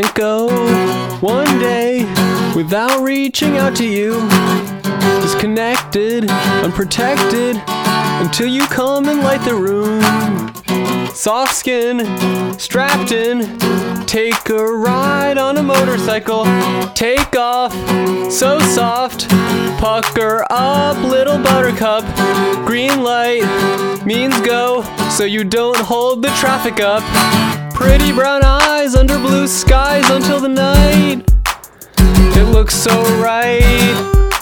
can't go one day without reaching out to you. Disconnected, unprotected, until you come and light the room. Soft skin, strapped in, take a ride on a motorcycle. Take off, so soft, pucker up, little buttercup. Green light means go, so you don't hold the traffic up. Pretty brown eyes under blue skies until the night. It looks so right.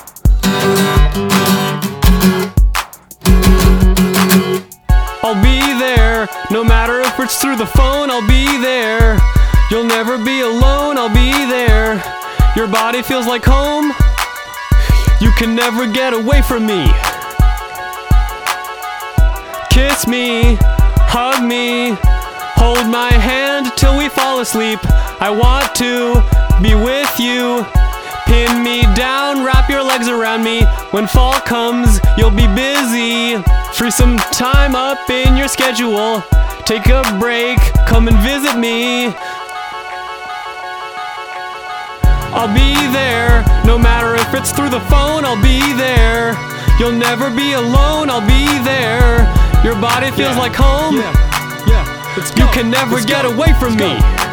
I'll be there, no matter if it's through the phone, I'll be there. You'll never be alone, I'll be there. Your body feels like home. You can never get away from me. Kiss me, hug me, hold my hand till we fall asleep. I want to be with you. Pin me down, wrap your legs around me. When fall comes, you'll be busy. Free some time up in your schedule. Take a break, come and visit me. I'll be there, no matter if it's through the phone, I'll be there. You'll never be alone, I'll be there. Your body feels like home. You can never get away from me.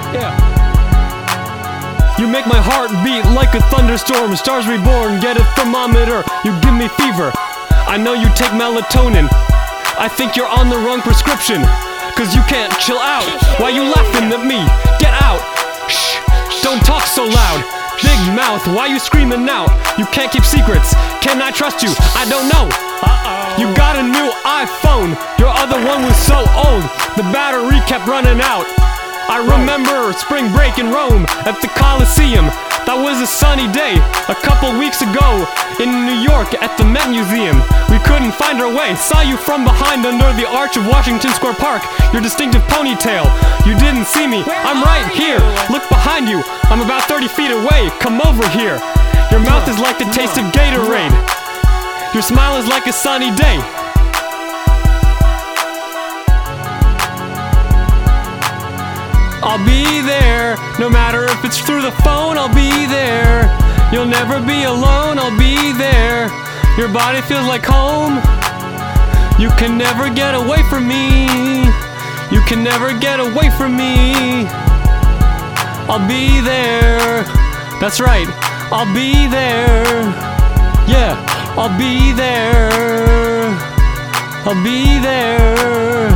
You make my heart beat like a thunderstorm. Stars reborn, get a thermometer. You give me fever. I know you take melatonin. I think you're on the wrong prescription, 'cause you can't chill out. Why you laughing at me? Get out. Shh, don't talk so loud. Big mouth, why you screaming out? You can't keep secrets. Can I trust you? I don't know. You got a new iPhone. Your other one was so old, the battery kept running out. I remember spring break in Rome at the Colosseum. That was a sunny day a couple weeks ago in New York at the Met Museum. We couldn't find our way. Saw you from behind under the arch of Washington Square Park. Your distinctive ponytail. You didn't see me. I'm right here. Look behind you. I'm about 30 feet away. Come over here. Your mouth is like the taste of Gatorade. Your smile is like a sunny day. I'll be there, no matter if it's through the phone, I'll be there. You'll never be alone, I'll be there. Your body feels like home. You can never get away from me. You can never get away from me. I'll be there. That's right, I'll be there. Yeah, I'll be there. I'll be there.